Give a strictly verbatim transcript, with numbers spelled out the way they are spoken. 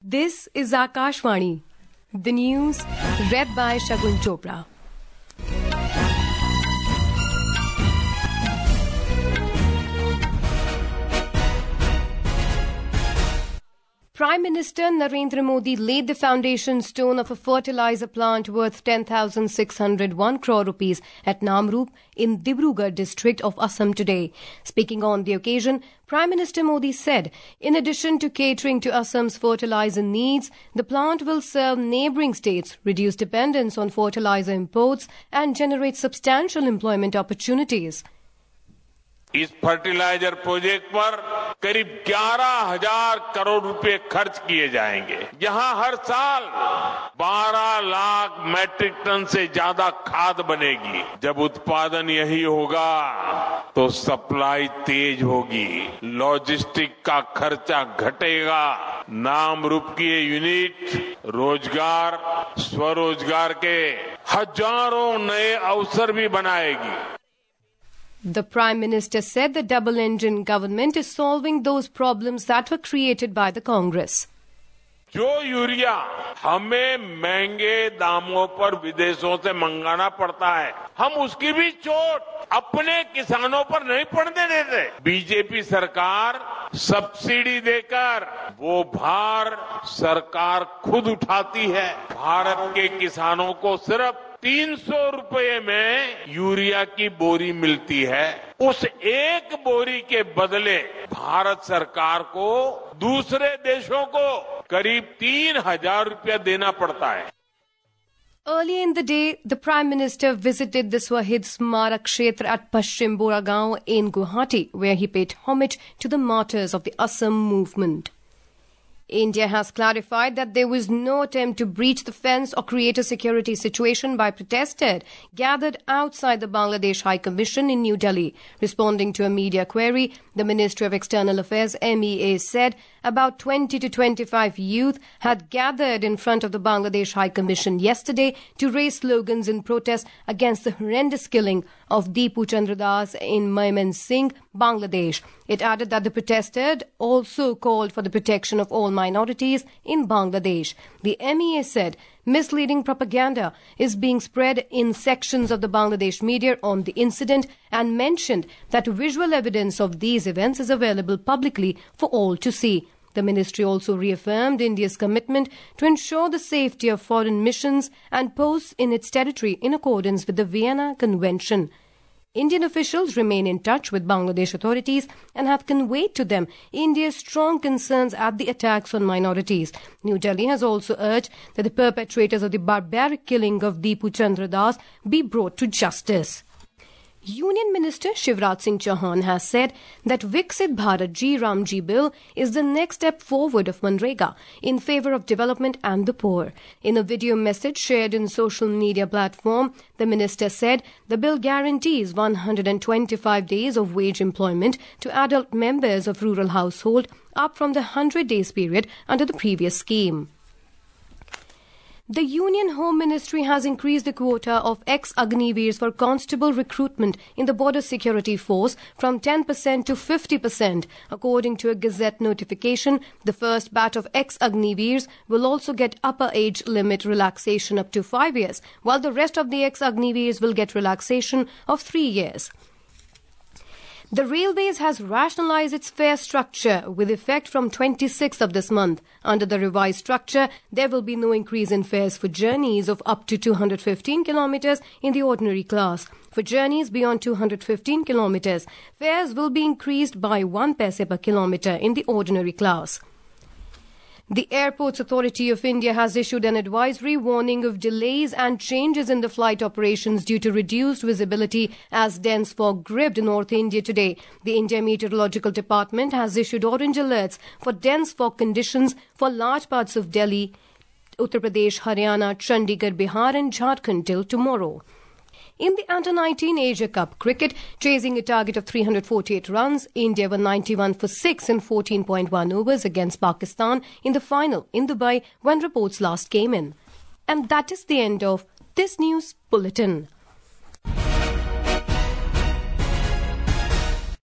This is Akashvani, the news read by Shagun Chopra. Prime Minister Narendra Modi laid the foundation stone of a fertilizer plant worth ten thousand six hundred one crore rupees at Namrup in Dibrugarh district of Assam today. Speaking on the occasion, Prime Minister Modi said, in addition to catering to Assam's fertilizer needs, the plant will serve neighbouring states, reduce dependence on fertilizer imports and generate substantial employment opportunities. इस fertiliser project पर करीब ग्यारह हजार करोड़ रुपए खर्च किए जाएंगे। यहां हर साल बारह लाख मैट्रिक टन से ज्यादा खाद बनेगी। जब उत्पादन यही होगा तो सप्लाई तेज होगी, लॉजिस्टिक का खर्चा घटेगा, नामरूप की ये यूनिट रोजगार, स्वरोजगार के हजारों नए अवसर भी बनाएगी। The Prime Minister said the double-engine government is solving those problems that were created by the Congress. जो यूरिया हमें महंगे दामों पर विदेशों से मंगाना पड़ता है, हम उसकी भी चोट अपने किसानों पर नहीं पड़ने देते। बीजेपी सरकार सब्सिडी देकर वो भार सरकार खुद उठाती है। भारत के किसानों को सिर्फ तीन सौ रुपये में यूरिया की बोरी मिलती है। उस एक बोरी के बदले भारत सरकार को दूसरे देशों को करीब तीन हजार रुपया देना पड़ता है। Earlier in the day, the Prime Minister visited the Swahid Smarak Kshetra at Paschim Boragaon in Guwahati, where he paid homage to the martyrs of the Assam movement. India has clarified that there was no attempt to breach the fence or create a security situation by protesters gathered outside the Bangladesh High Commission in New Delhi. Responding to a media query, the Ministry of External Affairs M E A said about twenty to twenty-five youth had gathered in front of the Bangladesh High Commission yesterday to raise slogans in protest against the horrendous killing of Deepu Chandra Das in Mymensingh, Bangladesh. It added that the protesters also called for the protection of all minorities in Bangladesh. The M E A said misleading propaganda is being spread in sections of the Bangladesh media on the incident and mentioned that visual evidence of these events is available publicly for all to see. The ministry also reaffirmed India's commitment to ensure the safety of foreign missions and posts in its territory in accordance with the Vienna Convention. Indian officials remain in touch with Bangladesh authorities and have conveyed to them India's strong concerns at the attacks on minorities. New Delhi has also urged that the perpetrators of the barbaric killing of Deepu Chandra Das be brought to justice. Union Minister Shivraj Singh Chauhan has said that Viksit Bharat Ji Ramji Bill is the next step forward of Manrega in favour of development and the poor. In a video message shared in social media platform, the minister said the bill guarantees one hundred twenty-five days of wage employment to adult members of rural household, up from the one hundred days period under the previous scheme. The Union Home Ministry has increased the quota of ex-Agniveers for constable recruitment in the Border Security Force from ten percent to fifty percent. According to a Gazette notification, the first batch of ex-Agniveers will also get upper age limit relaxation up to five years, while the rest of the ex-Agniveers will get relaxation of three years. The Railways has rationalised its fare structure with effect from twenty-sixth of this month. Under the revised structure, there will be no increase in fares for journeys of up to two hundred fifteen kilometres in the ordinary class. For journeys beyond two hundred fifteen kilometres, fares will be increased by one paise per kilometre in the ordinary class. The Airports Authority of India has issued an advisory warning of delays and changes in the flight operations due to reduced visibility as dense fog gripped North India today. The India Meteorological Department has issued orange alerts for dense fog conditions for large parts of Delhi, Uttar Pradesh, Haryana, Chandigarh, Bihar and Jharkhand till tomorrow. In the under nineteen Asia Cup cricket, chasing a target of three hundred forty-eight runs, India were ninety-one for six in fourteen point one overs against Pakistan in the final in Dubai when reports last came in. And that is the end of this news bulletin.